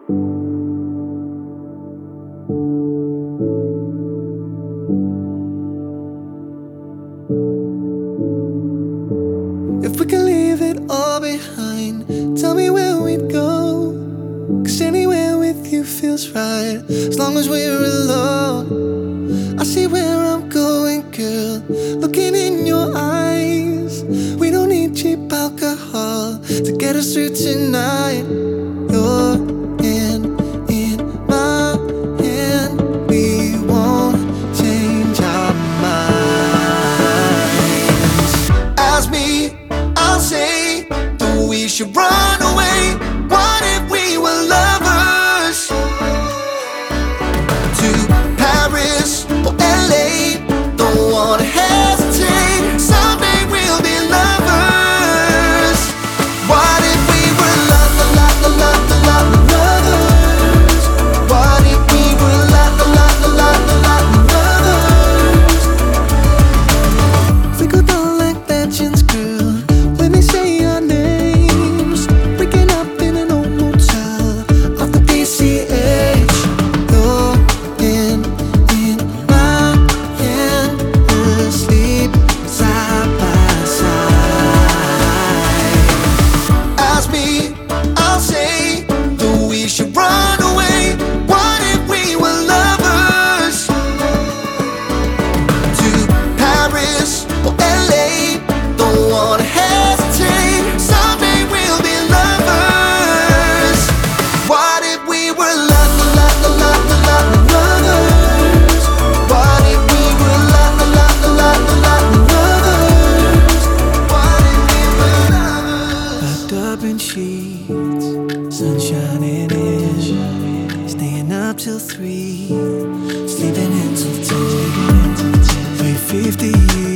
If we can leave it all behind, tell me where we'd go. 'Cause anywhere with you feels right, as long as we're alone. I see where I'm going, girl, looking in your eyes. We don't need cheap alcohol to get us through tonight. Your hand in my hand, we won't change our minds. Ask me, I'll say that we should run away. What if we were lovers? To Paris or LA, don't wanna hesitate. Someday we'll be lovers. What if we were lovers? What if we were lovers? If we go down like legends, girl, when they say our names, waking up in an old motel off the PCH. Your hand in my hand, we'll sleep side by side. Ask me, I'll say that we should run away. What if we were lovers? To Paris or LA, don't wanna hesitate. Someday we'll be lovers. What if we were lovers? What if we were lovers? What if we were lovers? Wrapped up in sheets, sun shining in, staying up till 3, sleeping until 2. Wait 50 years